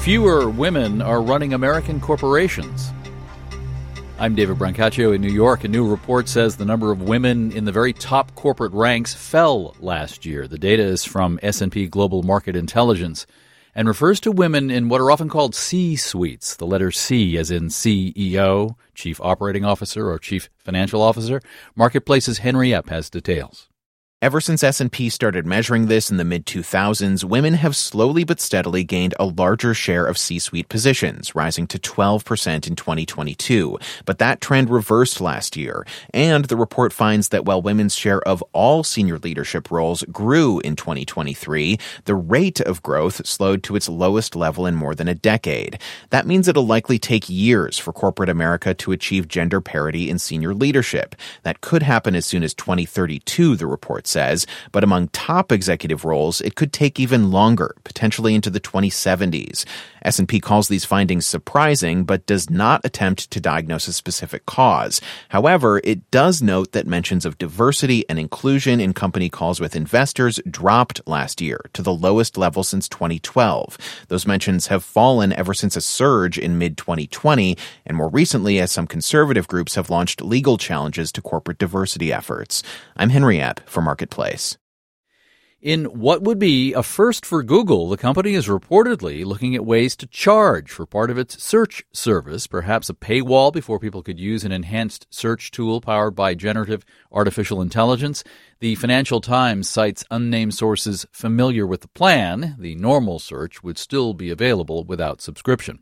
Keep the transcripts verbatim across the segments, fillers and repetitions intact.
Fewer women are running American corporations. I'm David Brancaccio in New York. A new report says the number of women in the very top corporate ranks fell last year. The data is from S and P Global Market Intelligence and refers to women in what are often called C-suites, the letter C as in C E O, Chief Operating Officer or Chief Financial Officer. Marketplace's Henry Epp has details. Ever since S and P started measuring this in the mid two thousands, women have slowly but steadily gained a larger share of C-suite positions, rising to twelve percent in twenty twenty-two. But that trend reversed last year. And the report finds that while women's share of all senior leadership roles grew in twenty twenty-three, the rate of growth slowed to its lowest level in more than a decade. That means it'll likely take years for corporate America to achieve gender parity in senior leadership. That could happen as soon as twenty thirty-two, the report says, but among top executive roles, it could take even longer, potentially into the twenty seventies. S and P calls these findings surprising, but does not attempt to diagnose a specific cause. However, it does note that mentions of diversity and inclusion in company calls with investors dropped last year to the lowest level since twenty twelve. Those mentions have fallen ever since a surge in mid twenty twenty, and more recently as some conservative groups have launched legal challenges to corporate diversity efforts. I'm Henry Epp for Marketplace. In what would be a first for Google, the company is reportedly looking at ways to charge for part of its search service, perhaps a paywall before people could use an enhanced search tool powered by generative artificial intelligence. The Financial Times cites unnamed sources familiar with the plan. The normal search would still be available without subscription.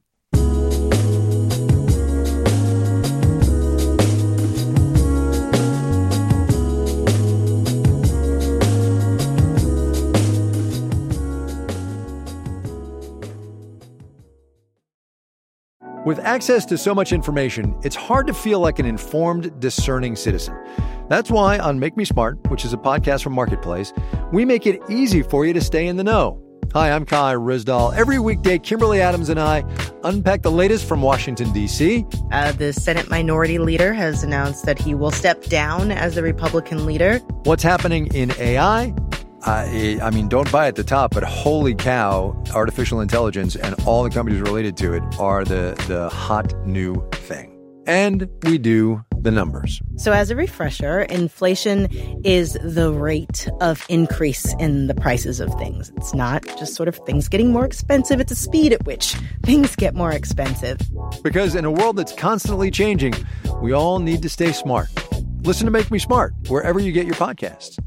With access to so much information, it's hard to feel like an informed, discerning citizen. That's why on Make Me Smart, which is a podcast from Marketplace, we make it easy for you to stay in the know. Hi, I'm Kai Rizdal. Every weekday, Kimberly Adams and I unpack the latest from Washington, D C. Uh, the Senate Minority Leader has announced that he will step down as the Republican leader. What's happening in A I? Uh, I mean, don't buy at the top, but holy cow, artificial intelligence and all the companies related to it are the, the hot new thing. And we do the numbers. So as a refresher, inflation is the rate of increase in the prices of things. It's not just sort of things getting more expensive. It's the speed at which things get more expensive. Because in a world that's constantly changing, we all need to stay smart. Listen to Make Me Smart wherever you get your podcasts.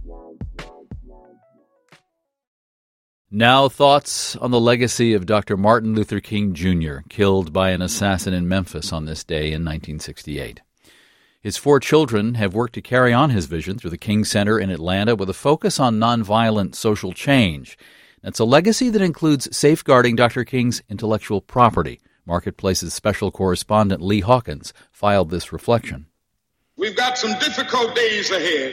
Now thoughts on the legacy of Doctor Martin Luther King Junior, killed by an assassin in Memphis on this day in nineteen sixty-eight. His four children have worked to carry on his vision through the King Center in Atlanta with a focus on nonviolent social change. It's a legacy that includes safeguarding Doctor King's intellectual property. Marketplace's special correspondent Lee Hawkins filed this reflection. We've got some difficult days ahead,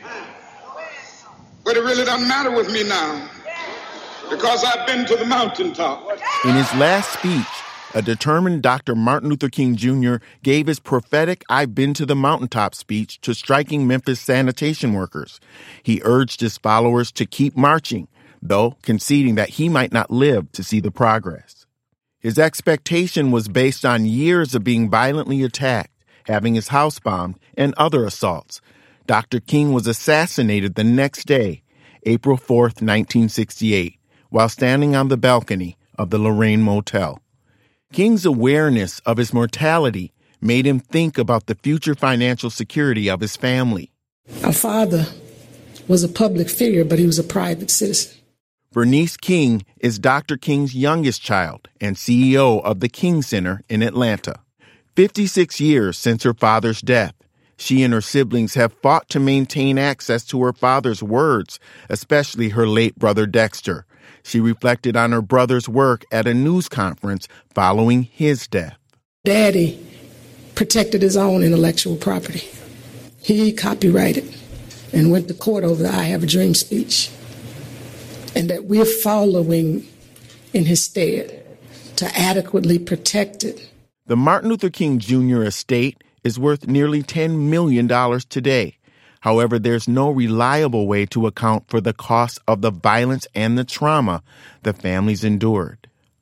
but it really doesn't matter with me now, because I've been to the mountaintop. In his last speech, a determined Doctor Martin Luther King Junior gave his prophetic I've been to the mountaintop speech to striking Memphis sanitation workers. He urged his followers to keep marching, though conceding that he might not live to see the progress. His expectation was based on years of being violently attacked, having his house bombed, and other assaults. Doctor King was assassinated the next day, April fourth, nineteen sixty-eight. While standing on the balcony of the Lorraine Motel. King's awareness of his mortality made him think about the future financial security of his family. Our father was a public figure, but he was a private citizen. Bernice King is Doctor King's youngest child and C E O of the King Center in Atlanta. fifty-six years since her father's death, she and her siblings have fought to maintain access to her father's words, especially her late brother Dexter. She reflected on her brother's work at a news conference following his death. Daddy protected his own intellectual property. He copyrighted and went to court over the I Have a Dream speech. And that we're following in his stead to adequately protect it. The Martin Luther King Junior estate is worth nearly ten million dollars today. However, there's no reliable way to account for the cost of the violence and the trauma the families endured.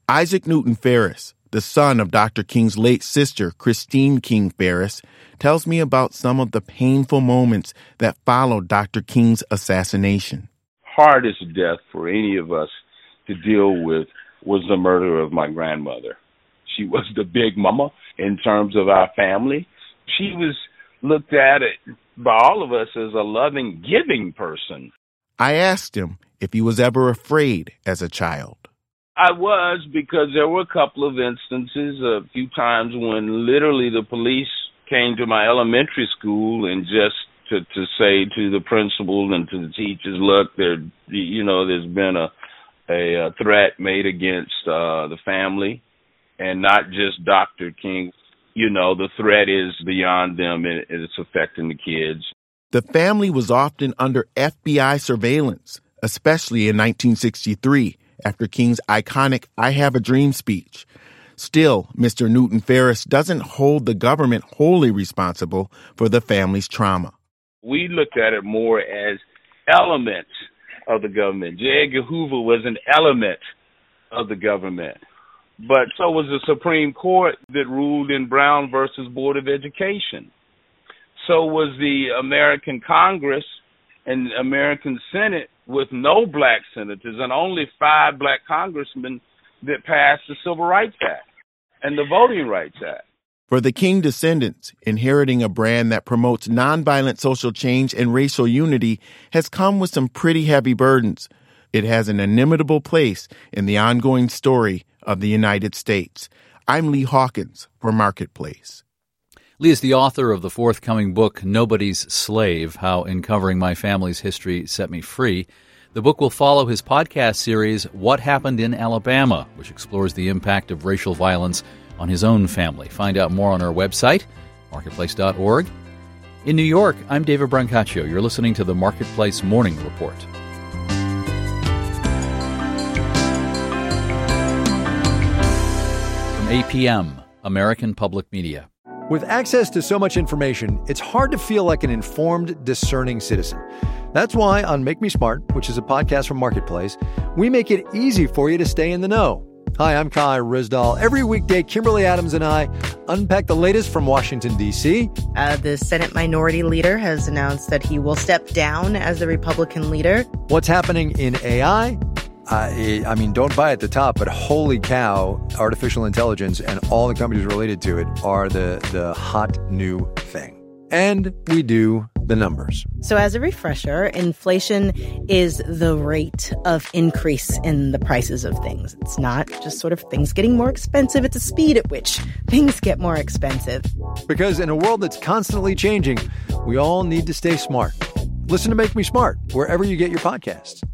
Isaac Newton Ferris, the son of Doctor King's late sister, Christine King Ferris, tells me about some of the painful moments that followed Doctor King's assassination. Hardest death for any of us to deal with was the murder of my grandmother. She was the big mama in terms of our family. She was looked at it by all of us as a loving, giving person. I asked him if he was ever afraid as a child. I was, because there were a couple of instances, a few times when literally the police came to my elementary school and just to, to say to the principal and to the teachers, look, there, you know, there's been a, a, a threat made against uh, the family, and not just Doctor King. You know, the threat is beyond them, and it's affecting the kids. The family was often under F B I surveillance, especially in nineteen sixty-three, after King's iconic I Have a Dream speech. Still, Mister Newton Ferris doesn't hold the government wholly responsible for the family's trauma. We looked at it more as elements of the government. J. Edgar Hoover was an element of the government. But so was the Supreme Court that ruled in Brown versus Board of Education. So was the American Congress and American Senate with no black senators and only five black congressmen that passed the Civil Rights Act and the Voting Rights Act. For the King descendants, inheriting a brand that promotes nonviolent social change and racial unity has come with some pretty heavy burdens. It has an inimitable place in the ongoing story of the United States. I'm Lee Hawkins for Marketplace. Lee is the author of the forthcoming book, Nobody's Slave, How Uncovering My Family's History Set Me Free. The book will follow his podcast series, What Happened in Alabama, which explores the impact of racial violence on his own family. Find out more on our website, marketplace dot org. In New York, I'm David Brancaccio. You're listening to the Marketplace Morning Report. From A P M, American Public Media. With access to so much information, it's hard to feel like an informed, discerning citizen. That's why on Make Me Smart, which is a podcast from Marketplace, we make it easy for you to stay in the know. Hi, I'm Kai Rizdal. Every weekday, Kimberly Adams and I unpack the latest from Washington, D C. Uh, the Senate Minority Leader has announced that he will step down as the Republican leader. What's happening in A I? Uh, I mean, don't buy at the top, but holy cow, artificial intelligence and all the companies related to it are the, the hot new thing. And we do the numbers. So as a refresher, inflation is the rate of increase in the prices of things. It's not just sort of things getting more expensive. It's a speed at which things get more expensive. Because in a world that's constantly changing, we all need to stay smart. Listen to Make Me Smart wherever you get your podcasts.